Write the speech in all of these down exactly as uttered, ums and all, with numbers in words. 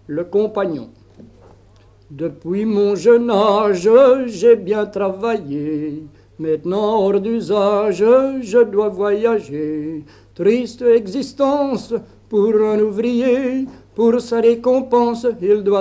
Le compagnon. Depuis mon jeune âge, j'ai bien travaillé. Maintenant hors d'usage, je dois voyager. Triste existence pour un ouvrier, pour sa récompense, il doit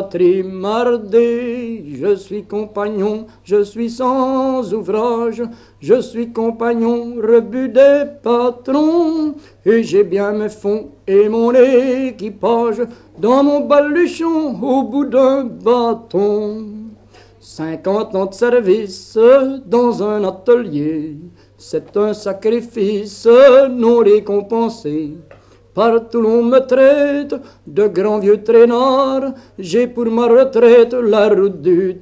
trimarder. Je suis compagnon, je suis sans ouvrage, je suis compagnon, rebut des patrons, et j'ai bien mes fonds et mon équipage dans mon baluchon au bout d'un bâton. Cinquante ans de service dans un atelier, c'est un sacrifice non récompensé. Partout l'on me traite de grand vieux traînard, j'ai pour ma retraite la route du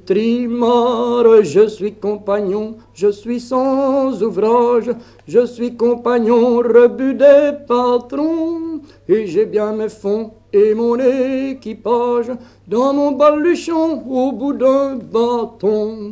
trimar. Je suis compagnon, je suis sans ouvrage, je suis compagnon, rebut des patrons, et j'ai bien mes fonds et mon équipage dans mon baluchon au bout d'un bâton.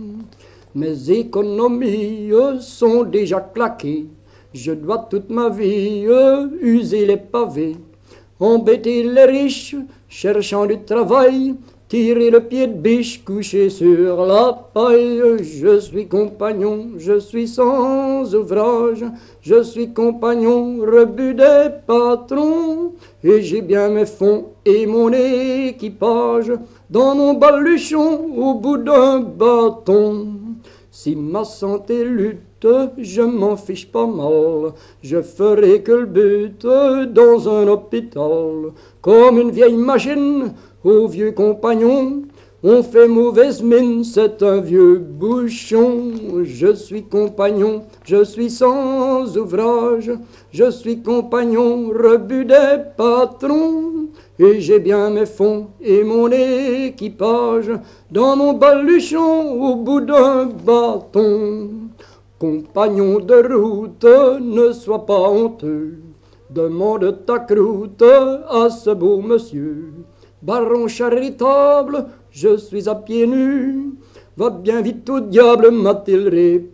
Mes économies sont déjà claquées, je dois toute ma vie euh, user les pavés, embêter les riches, cherchant du travail, tirer le pied de biche, coucher sur la paille. Je suis compagnon, je suis sans ouvrage, je suis compagnon, rebut des patrons, et j'ai bien mes fonds et mon équipage dans mon baluchon au bout d'un bâton. Si ma santé lutte, je m'en fiche pas mal, je ferai que le but dans un hôpital. Comme une vieille machine, au vieux compagnon, on fait mauvaise mine, c'est un vieux bouchon. Je suis compagnon, je suis sans ouvrage, je suis compagnon, rebut des patrons, et j'ai bien mes fonds et mon équipage dans mon baluchon au bout d'un bâton. Compagnon de route, ne sois pas honteux, demande ta croûte à ce beau monsieur. Baron charitable, je suis à pieds nus, va bien vite au diable, m'a-t-il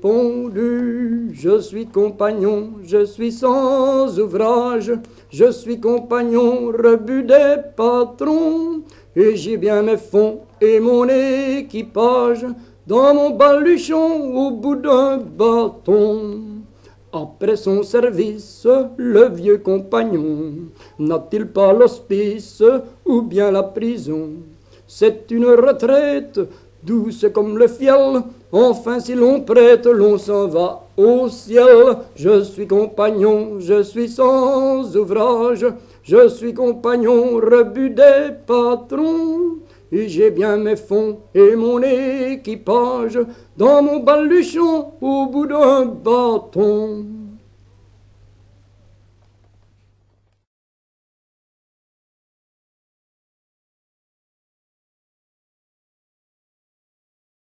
répondu. Je suis compagnon, je suis sans ouvrage, je suis compagnon, rebut des patrons, et j'ai bien mes fonds et mon équipage dans mon baluchon au bout d'un bâton. Après son service, le vieux compagnon n'a-t-il pas l'hospice ou bien la prison? C'est une retraite douce comme le fiel, enfin si l'on prête, l'on s'en va au ciel. Je suis compagnon, je suis sans ouvrage, je suis compagnon, rebut des patrons, et j'ai bien mes fonds et mon équipage dans mon baluchon au bout d'un bâton.